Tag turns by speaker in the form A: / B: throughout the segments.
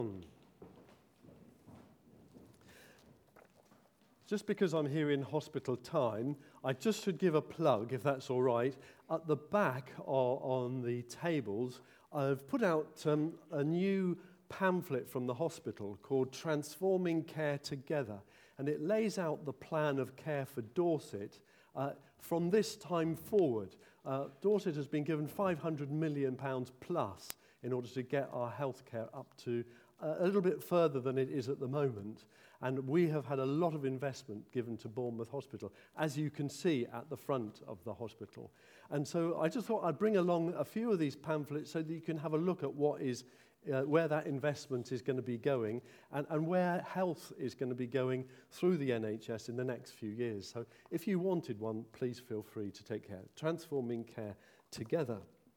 A: Just because I'm here in hospital time, I just should give a plug, if that's all right. At the back on the tables, I've put out a new pamphlet from the hospital called Transforming Care Together, and it lays out the plan of care for Dorset from this time forward. Dorset has been given £500 million plus in order to get our healthcare up to a little bit further than it is at the moment. And we have had a lot of investment given to Bournemouth Hospital, as you can see at the front of the hospital. And so I just thought I'd bring along a few of these pamphlets so that you can have a look at what is where that investment is going to be going and where health is going to be going through the NHS in the next few years. So if you wanted one, please feel free to take care. Transforming Care Together.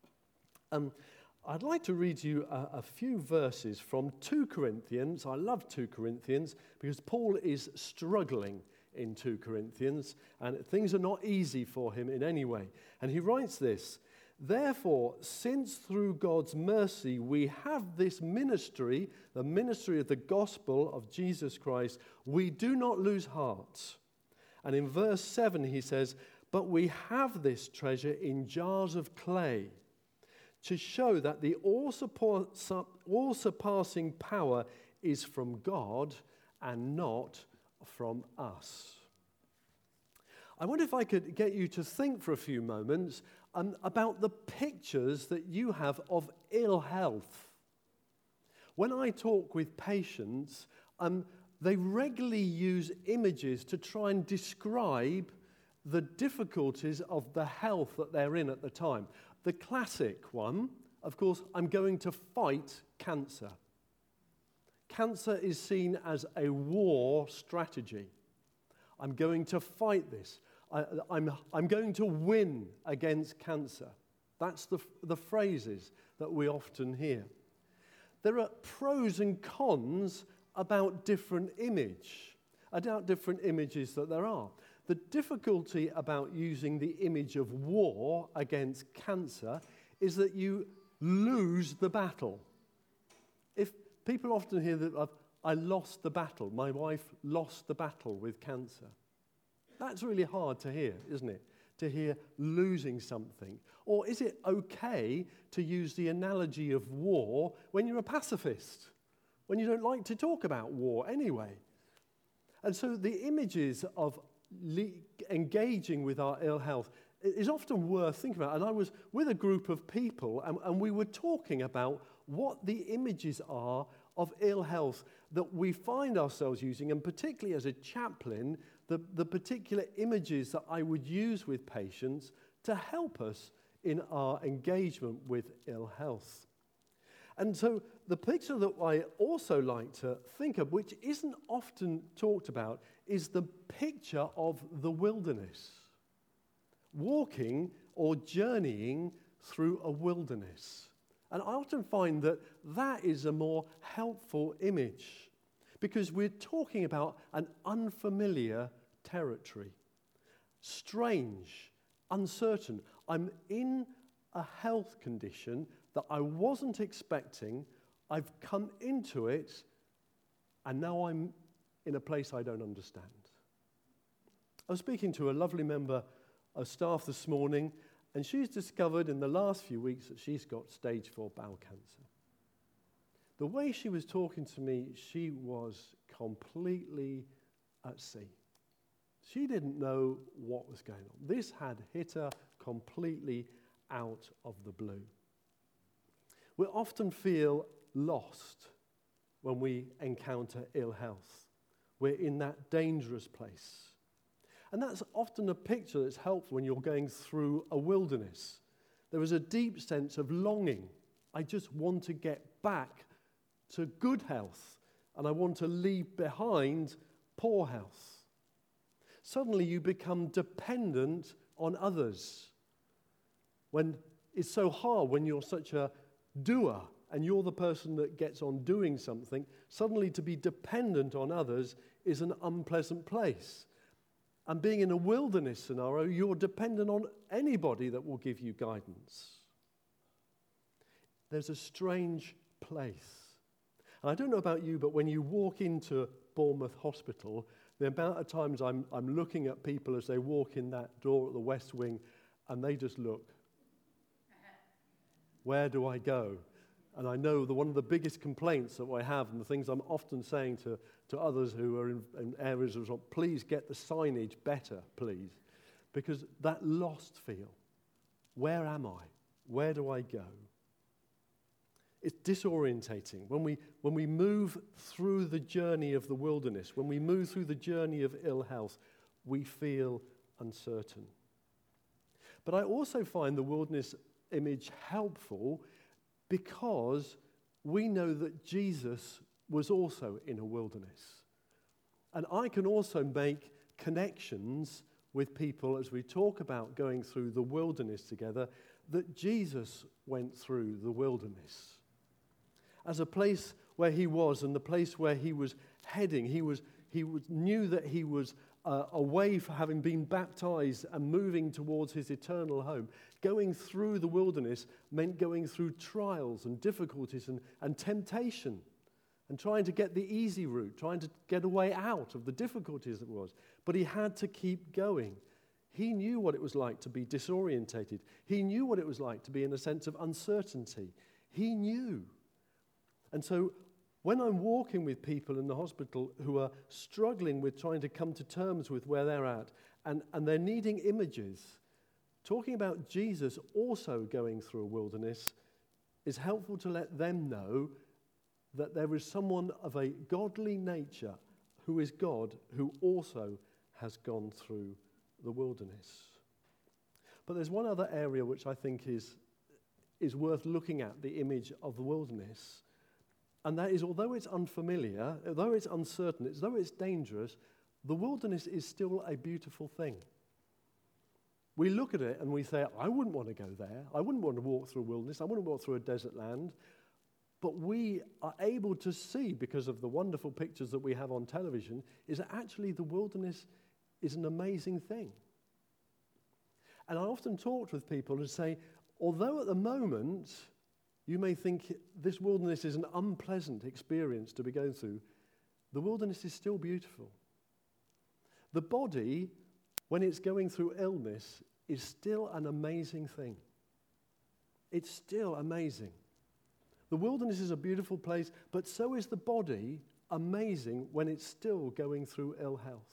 A: I'd like to read you a few verses from 2 Corinthians. I love 2 Corinthians because Paul is struggling in 2 Corinthians and things are not easy for him in any way. And he writes this: "Therefore, since through God's mercy we have this ministry, the ministry of the gospel of Jesus Christ, we do not lose heart." And in verse 7 he says, "But we have this treasure in jars of clay, to show that the all-surpassing power is from God and not from us." I wonder if I could get you to think for a few moments about the pictures that you have of ill health. When I talk with patients, they regularly use images to try and describe the difficulties of the health that they're in at the time. The classic one, of course, I'm going to fight cancer. Cancer is seen as a war strategy. I'm going to fight this. I'm going to win against cancer. That's the phrases that we often hear. There are pros and cons about different images that there are. The difficulty about using the image of war against cancer is that you lose the battle. If people often hear that I lost the battle, my wife lost the battle with cancer. That's really hard to hear, isn't it? To hear losing something. Or is it okay to use the analogy of war when you're a pacifist? When you don't like to talk about war anyway? And so the images of engaging with our ill health is often worth thinking about. And I was with a group of people and we were talking about what the images are of ill health that we find ourselves using, and particularly as a chaplain, the particular images that I would use with patients to help us in our engagement with ill health. And so the picture that I also like to think of, which isn't often talked about, is the picture of the wilderness. Walking or journeying through a wilderness. And I often find that that is a more helpful image because we're talking about an unfamiliar territory. Strange, uncertain. I'm in a health condition that I wasn't expecting. I've come into it, and now I'm in a place I don't understand. I was speaking to a lovely member of staff this morning, and she's discovered in the last few weeks that she's got stage 4 bowel cancer. The way she was talking to me, she was completely at sea. She didn't know what was going on. This had hit her completely out of the blue. We often feel lost when we encounter ill health. We're in that dangerous place. And that's often a picture that's helpful when you're going through a wilderness. There is a deep sense of longing. I just want to get back to good health, and I want to leave behind poor health. Suddenly you become dependent on others. When it's so hard when you're such a doer and you're the person that gets on doing something, suddenly to be dependent on others is an unpleasant place. And being in a wilderness scenario, you're dependent on anybody that will give you guidance. There's a strange place. And I don't know about you, but when you walk into Bournemouth Hospital, the amount of times I'm looking at people as they walk in that door at the West Wing, and they just look, where do I go? And I know that one of the biggest complaints that I have, and the things I'm often saying to others who are in areas of, please get the signage better, please. Because that lost feel, where am I? Where do I go? It's disorientating. When we move through the journey of the wilderness, when we move through the journey of ill health, we feel uncertain. But I also find the wilderness image helpful because we know that Jesus was also in a wilderness. And I can also make connections with people as we talk about going through the wilderness together, that Jesus went through the wilderness. As a place where he was and the place where he was heading, he knew that he was away from having been baptized and moving towards his eternal home. Going through the wilderness meant going through trials and difficulties and temptation and trying to get the easy route, trying to get a way out of the difficulties that was. But he had to keep going. He knew what it was like to be disorientated. He knew what it was like to be in a sense of uncertainty. He knew. And so when I'm walking with people in the hospital who are struggling with trying to come to terms with where they're at, and they're needing images, talking about Jesus also going through a wilderness is helpful to let them know that there is someone of a godly nature who is God, who also has gone through the wilderness. But there's one other area which I think is worth looking at, the image of the wilderness. And that is, although it's unfamiliar, although it's uncertain, although it's dangerous, the wilderness is still a beautiful thing. We look at it and we say, I wouldn't want to go there. I wouldn't want to walk through a wilderness. I wouldn't walk through a desert land. But we are able to see, because of the wonderful pictures that we have on television, is that actually the wilderness is an amazing thing. And I often talk with people and say, although at the moment you may think this wilderness is an unpleasant experience to be going through, the wilderness is still beautiful. The body, when it's going through illness, is still an amazing thing. It's still amazing. The wilderness is a beautiful place, but so is the body amazing when it's still going through ill health.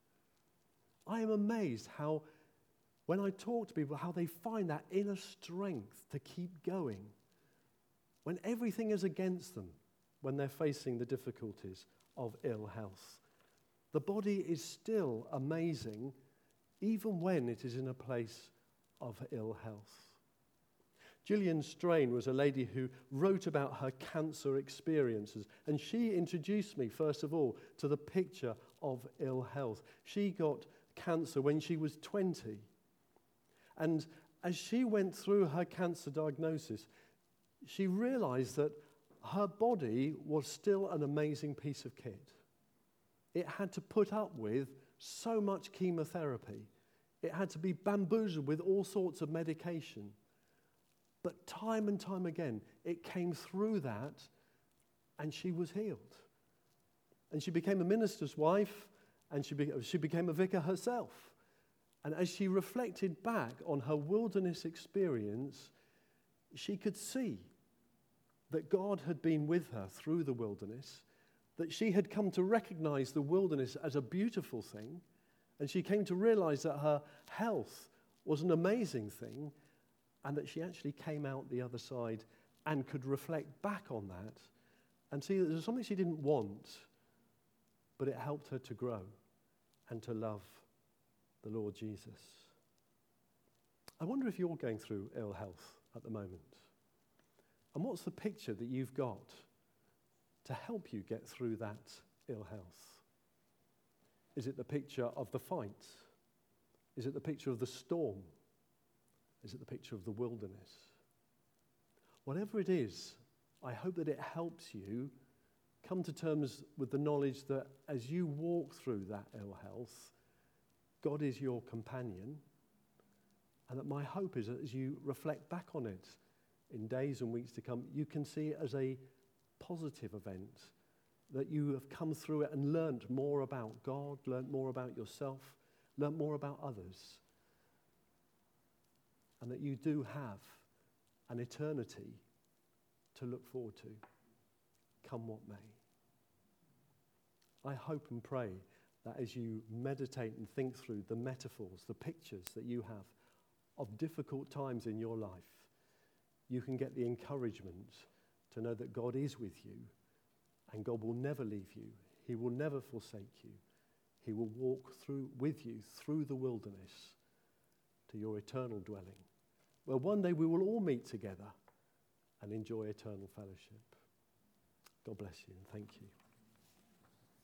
A: I am amazed how, when I talk to people, how they find that inner strength to keep going when everything is against them, when they're facing the difficulties of ill health. The body is still amazing, even when it is in a place of ill health. Gillian Strain was a lady who wrote about her cancer experiences, and she introduced me, first of all, to the picture of ill health. She got cancer when she was 20. And as she went through her cancer diagnosis, she realized that her body was still an amazing piece of kit. It had to put up with so much chemotherapy. It had to be bamboozled with all sorts of medication. But time and time again, it came through that, and she was healed. And she became a minister's wife, and she became a vicar herself. And as she reflected back on her wilderness experience, she could see that God had been with her through the wilderness, that she had come to recognize the wilderness as a beautiful thing, and she came to realize that her health was an amazing thing, and that she actually came out the other side and could reflect back on that and see that there was something she didn't want, but it helped her to grow and to love the Lord Jesus. I wonder if you're going through ill health at the moment. And what's the picture that you've got to help you get through that ill health? Is it the picture of the fight? Is it the picture of the storm? Is it the picture of the wilderness? Whatever it is, I hope that it helps you come to terms with the knowledge that as you walk through that ill health, God is your companion, and that my hope is that as you reflect back on it in days and weeks to come, you can see it as a positive event, that you have come through it and learnt more about God, learnt more about yourself, learnt more about others, and that you do have an eternity to look forward to, come what may. I hope and pray that as you meditate and think through the metaphors, the pictures that you have of difficult times in your life, you can get the encouragement to know that God is with you and God will never leave you. He will never forsake you. He will walk with you through the wilderness to your eternal dwelling, where one day we will all meet together and enjoy eternal fellowship. God bless you and thank you.